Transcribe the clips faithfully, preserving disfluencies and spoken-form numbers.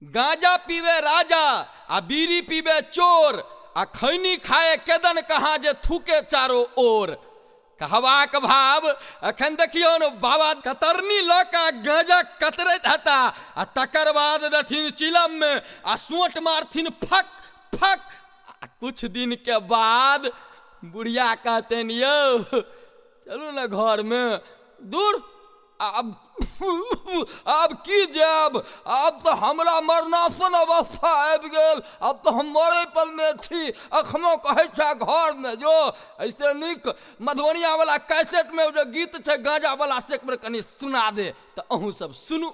गांजा पीवे राजा आ बीड़ी पीवे चोर आ खैनी खाए केदन कहाँ जे थूके चारो ओर। कहवाक भाव अखन देखियो न बाबा कतरनी लका गांजा कतरत हता आ तकर बाद दथिन चिलम में आ सोट मारथिन फक फक। आ कुछ दिन के बाद बुढ़िया कहते यो चलू न घर में दूर अब अब की जाब, अब तो हमरा मरनासन अवस्था आबि गेल, अब तो हम मरे पर में छी। अखनो कहे छा घर में जो ऐसे निक मधुबनिया वाला कैसेट में जो गीत छे गांजा वाला से एक बार कनी सुना दे तो अहूँ सब सुनू।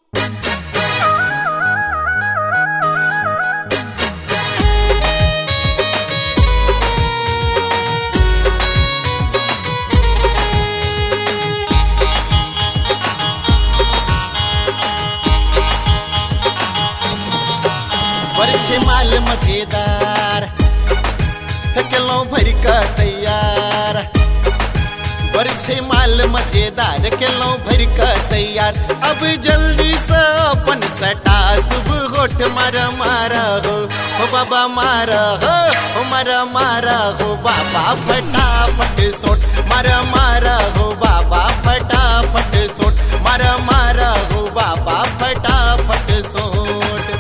बरछे माल मजेदार किलो भर का तैयार, बरछे माल मजेदार किलो भर का तैयार। अब जल्दी से अपन सटा सुबह होठ मारा मारा हो हो बाबा मारा हो हो मारा मारा हो बाबा फटाफट सोट मारा मारा हो बाबा फटाफट सोट मारा मारा हो बाबा फटाफट सोट।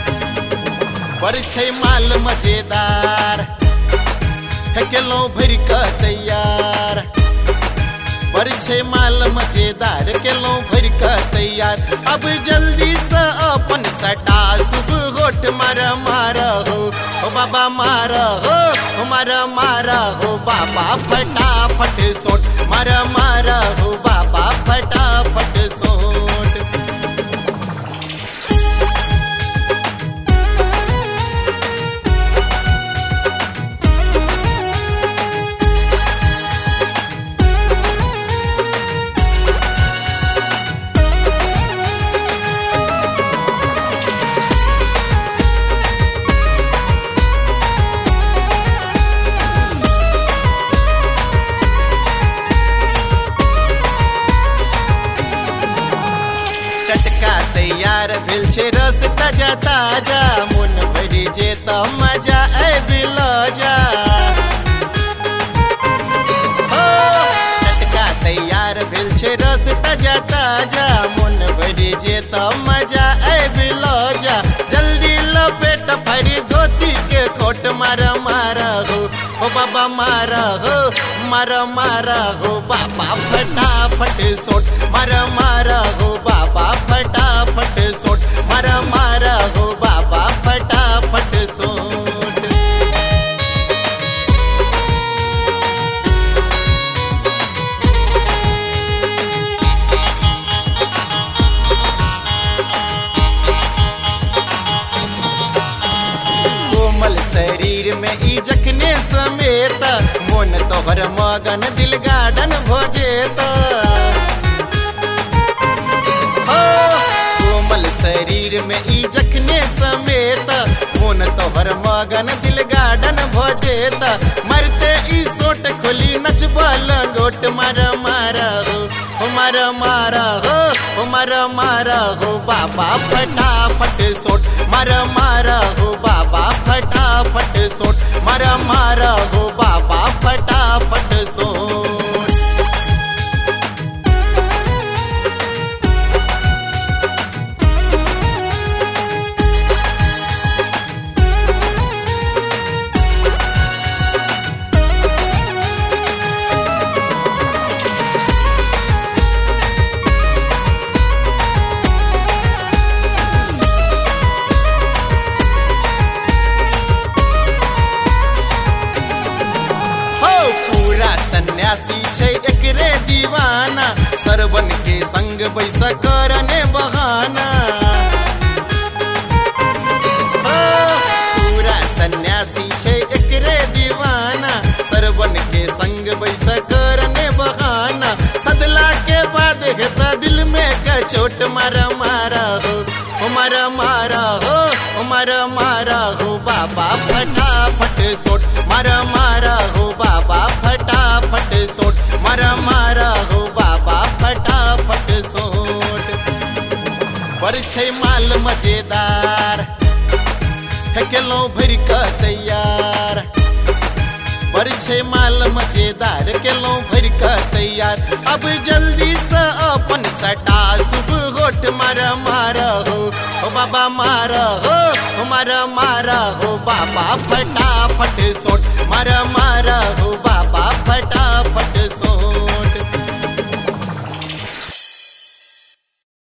बरछे माल मजेदार किलो भर का तैयार, बरछे माल मजेदार किलो भर का तैयार। अब जल्दी से अपन सटा सुबह होठ मारा मारा हो हो बाबा मारा हो हो मारा मारा हो बाबा फटाफट सोट मारा मारा हो बाबा फटाफट सोट। तैयार भेल छे रस ताजा ताजा, मन भरी जे त मजा आबिल जा हो। टटका तैयार भेल छे रस ताजा ताजा, मन भरी जे त मजा आबिल जा। जल्दी लपेट भरी धोती के कोट मारा मारा हो हो बाबा मारा हो मारा मारा हो बाबा फटाफट सोट मारा मारा हो बाबा फटाफट सोट मारा मारा हो बाबा फटाफट सोट। कोमल शरीर में ई जखने समेत, मन तोहर मगन दिल गार्डन भोजेत हो। कोमल शरीर में ई जखने समेत, मन तोहर मगन दिल गार्डन भोजेत। मरते ई सोट खोली नचबल गोट मारा मारा हो हो मारा मारा हो हो मारा मारा हो बाबा फटाफट सोट मारा मारा हो बाबा फटाफट सोट मारा मारा हो बाबा फटाफट सोट। सन्यासी छे एकरे दीवाना, सरवन के संग बैस करने बहाना हो। पूरा सन्यासी छे एकरे दीवाना, सरवन के संग बैस करने बहाना। सदला के बाद हेता दिल में का चोट मारा मारा हो हो मारा मारा हो हो मारा मारा हो बाबा फटाफट सोट मारा मारा हो बाबा फटाफट सोट मारा मारा हो बाबा फटाफट सोट। बरछे माल मजेदार केलो भर का तैयार पर छे माल मजेदार केलो भर का तैयार। अब जल्दी से अपन सटा शुभ होट मारा मारा हो ओ बाबा मारा हो मारा मारा हो बाबा फटाफट सोट मारा मारा